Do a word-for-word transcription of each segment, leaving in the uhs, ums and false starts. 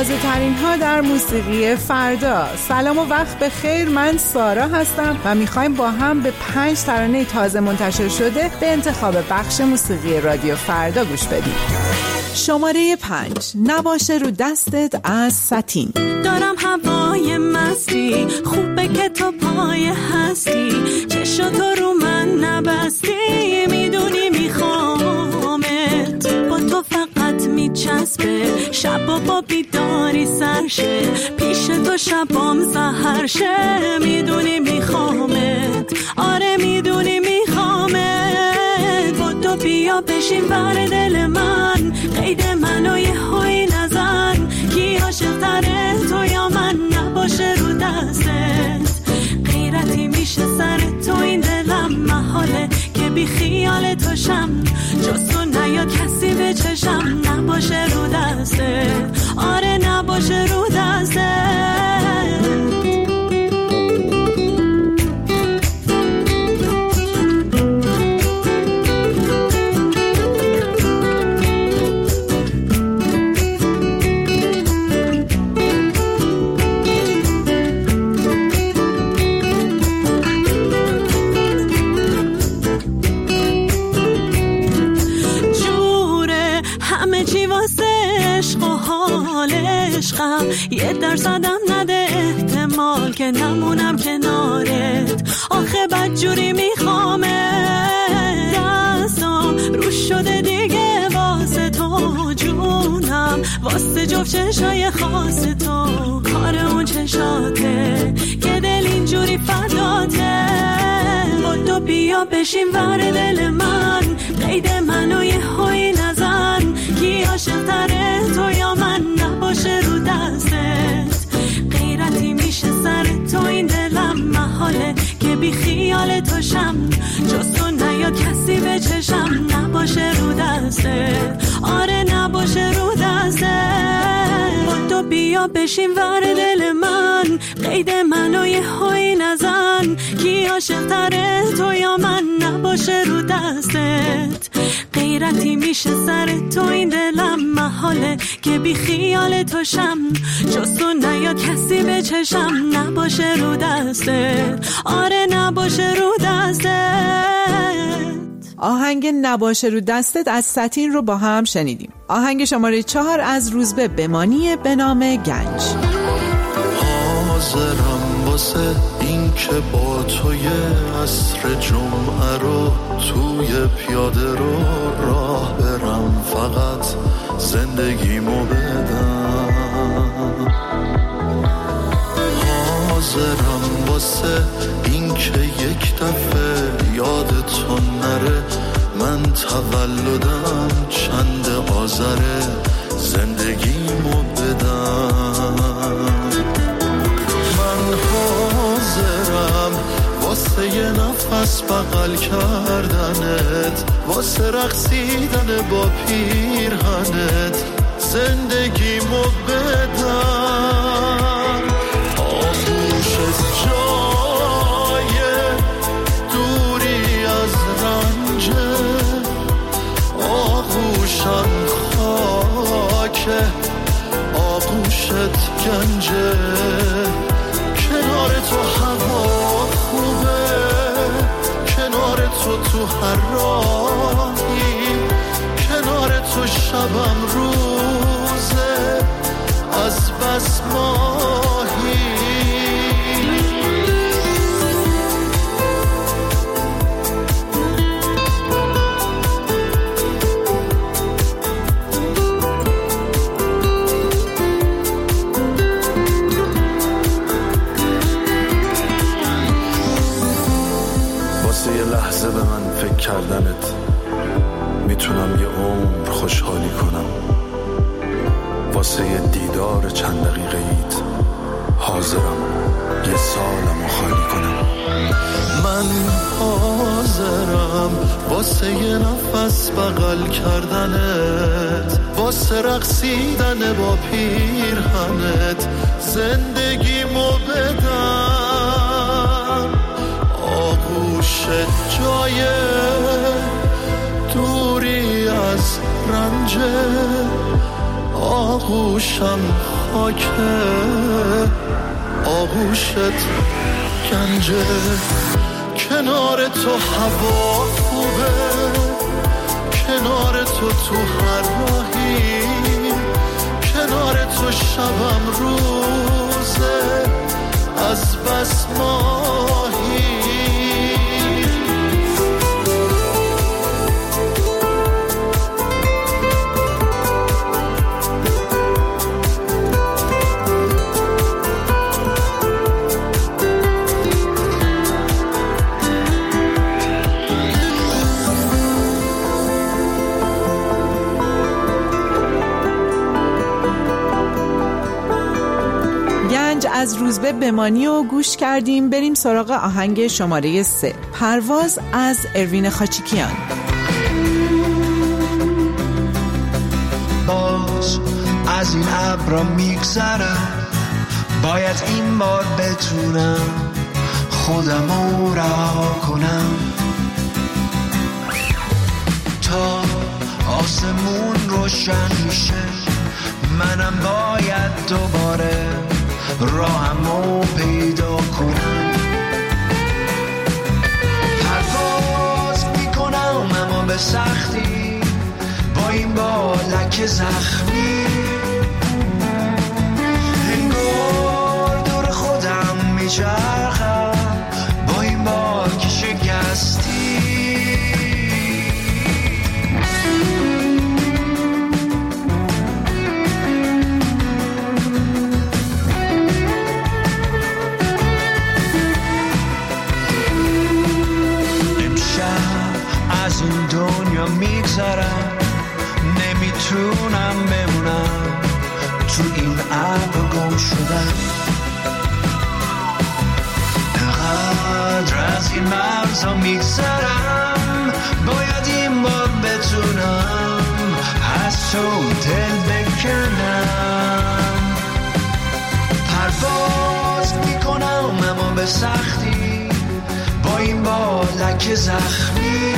تازه ترین ها در موسیقی فردا. سلام و وقت بخیر، من سارا هستم و میخوایم با هم به پنج ترانه تازه منتشر شده به انتخاب بخش موسیقی رادیو فردا گوش بدیم. شماره پنج، نباشه رو دستت از ساتین. دارم هوای مستی، خوبه که تو پای هستی، چشم تو رو من نبستی، میدونی میخوامت، با تو فقط میچسبه، شب با بیداری سرشه، پیش تو شبام سحر شه، میدونی میخوامت، آره میدونی میخوامت، با تو بیا بشین بر دل من، قید منو یه هوی نزن، کی عاشق تره تو یا من، نباشه رو دستت، غیرتی میشه سر تو این دلم، محاله که بی خیال تو شم، جز تو نیاد کسی به چشم، نباشه رو دستت، آره نباشه رو دستت. یه درصدم نده احتمال که نمونم کنارت، آخه بدجوری میخوامه، دستم رو شده دیگه واسه تو، جونم واسه جفت چشای خاص تو، کار اون چشاته که دل اینجوری فداته، با تو بیا بشین ور دل من، قید منو یه هوی نزن، کی عاشق تره تو یا من، نباشه رو دستت، غیرتی میشه سر تو این دلم، محاله که بی خیال تو شم، جز تو نیاد کسی به چشم، نباشه رو دستت، آره نباشه رو دستت، با تو بیا بشین ور دل من، قید منو یه هوی نزن، کی عاشق تره تو یا من، نباشه رو دستت، غیرتی میشه سر تو این دلم، محاله که بی خیال تو شم، جز تو نیاد کسی به چشم، نباشه رو دستت، آره نباشه رو دستت. آهنگ نباشه رو دستت از ساتین رو با هم شنیدیم. آهنگ شماره چهار از روزبه بمانی به نام گنج. حاضرم واسه این که با توی عصر جمعه رو توی پیاده رو راه برم، فقط زندگیمو بدم، حاضرم واسه این که یک دفعه یادتون نره من تولدم چند آذره، زندگیمو بدم، من حاضرم واسه یه نفس بغل کردنت، واسه رقصیدن با پیرهنت، زندگیمو بدم، آغوشت جای دوری از رنجه، آغوشم خاکه، آغوشت گنجه، کنار تو هوا خوبه، کنار تو تو هر راهی، کنار تو شبم روزه، از بس ماهی. یه لحظه به من فکر کردنت میتونم یه عمر خوشحالی کنم، واسه یه دیدار چند دقیقه ایت حاضرم یه سالمو خالی کنم، من حاضرم واسه یه نفس بغل کردنت، واسه رقصیدن با پیرهنت، زندگیمو بدم، آغوشت جای دوری از رنج، آغوشم خاک آغوشت گنجه. کنار تو هوا خوبه، کنار تو تو هر راهی، کنار تو شبم روزه از بس ماهی. از روزبه بمانی و گوش کردیم. بریم سراغ آهنگ شماره سه، پرواز از اروین خاچیکیان. باز از این ابرا میگذرم، باید این بار بتونم خودمو رها کنم. تا آسمون روشن میشه منم باید دوباره راهمو پیدا کنم. پرواز میکنم اما به سختی، با این بالک زخمی انگار دور خودم میچرخم با این باک شکستی. از این دنیا میگذرم، نمیتونم بمونم تو این ابر گم شدم. انقدر از این مرزا میگذرم، باید این بار بتونم از تو دل بکنم. پرواز میکنم اما به سختی، با این بالک زخمی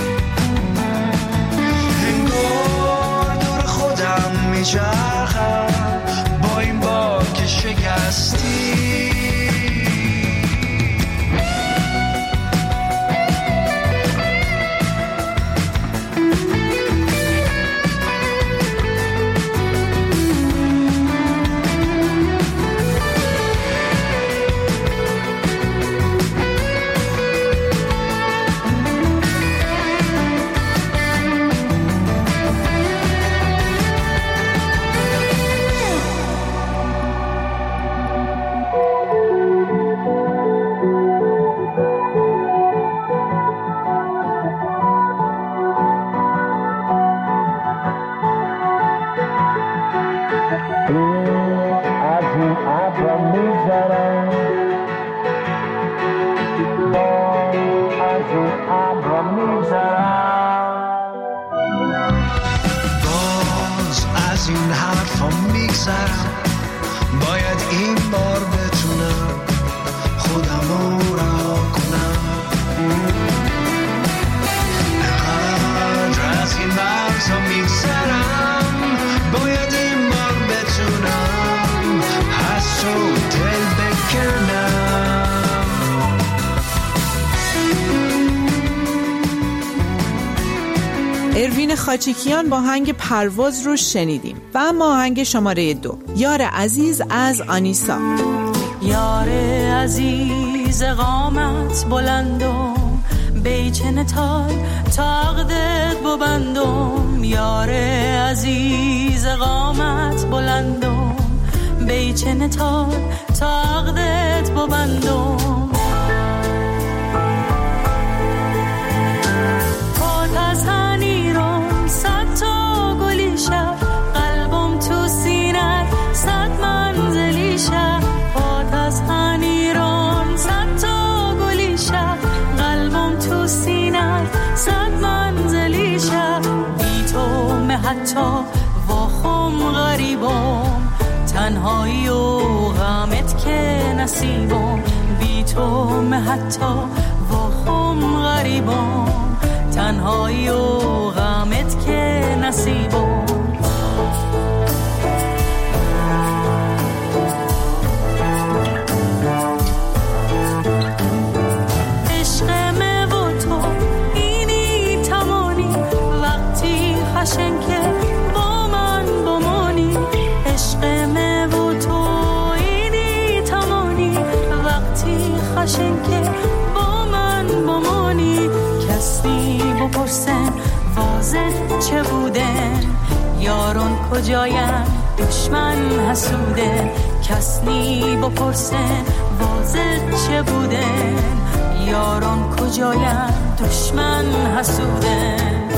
انگار دور خودم میچرخم با این باک شکستی. باید این بار بتونم خودمو رها کنم. انقدر از این مرزا میگذرم، باید این بار بتونم از تو دل بکنم. اروین خاچیکیان با آهنگ پرواز رو شنیدیم و اما آهنگ شماره دو، یار عزیز از آنیسا. یار عزیز قامت بلندم، بیچن تای تاقدت ببندم. یار عزیز قامت بلندم، بیچن تای تاقدت ببندم. قلبم تو سینه صد منزلی شه، پات از هنیران صد تا گلی شه. قلبم تو سینه صد منزلی شه، بی تو مه حتی واخم غریبم. تنهایی و غمت که نصیبم، بی تو مه حتی واخم غریبم. تنهایی و غمت که نصیبم. بپرسن واضح چه بوده، یارون کجاین دشمن حسوده. کس نی بپرسن واضح چه بوده، یارون کجاین دشمن حسوده.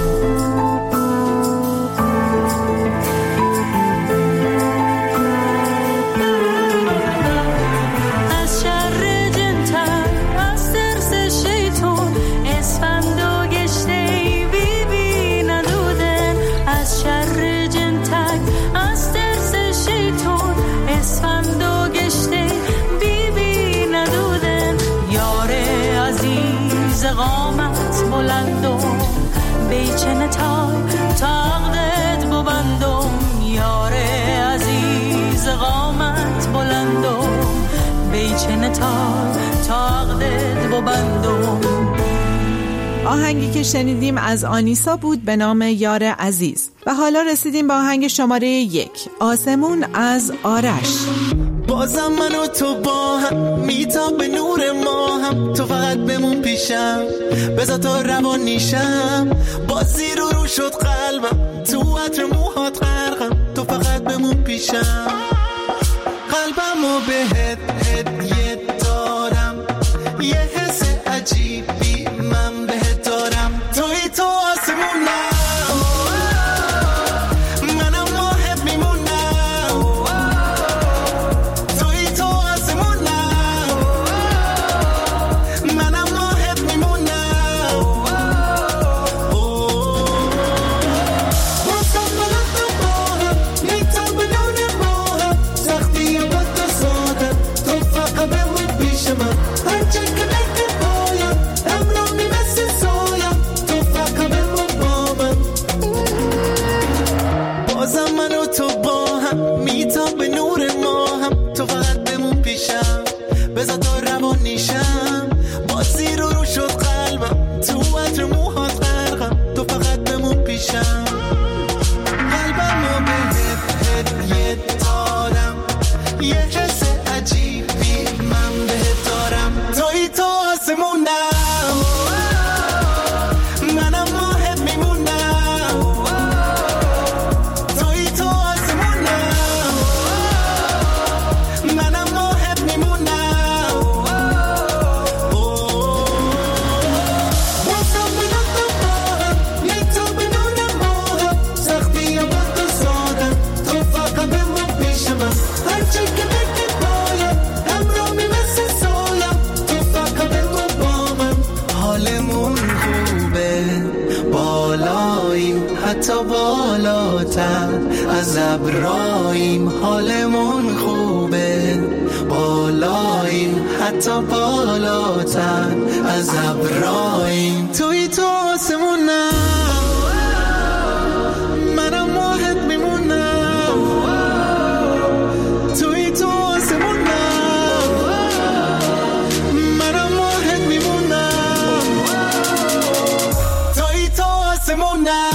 قامت بلندم بیچنه تای تاقدت ببندم، یاره عزیز قامت بلندم بیچنه تای تاقدت ببندم. آهنگی که شنیدیم از آنیسا بود به نام یار عزیز. و حالا رسیدیم به آهنگ شماره یک، آسمون از آرش. بازم من و تو با هم میتاب به نور ما هم، تو فقط بمون پیشم بذار تا روان نیشم. بازی رو رو شد قلبم تو عطر موهات غرقم، تو فقط بمون پیشم. قلبم رو بهت هدیه دارم، یه حس عجیبی من بهت دارم. توی تو آسمونم حتی بالاتر از ابراهیم، حالمون خوبه بالاییم حتی بالاتر از ابراهیم. توی تو آسمونم منم واحد میمونم، توی تو آسمونم منم واحد میمونم، توی تو آسمونم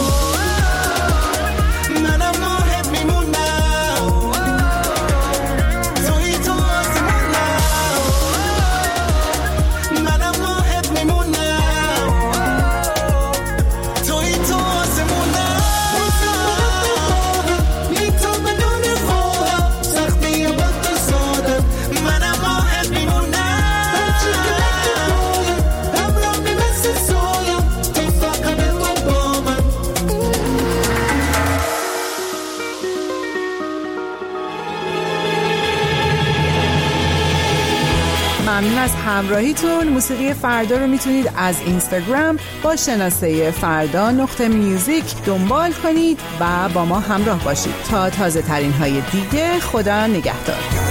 ممنون از همراهیتون. موسیقی فردا رو میتونید از اینستاگرام با شناسه فردا نقطه میوزیک دنبال کنید و با ما همراه باشید تا تازه ترین های دیگه. خدا نگهدار.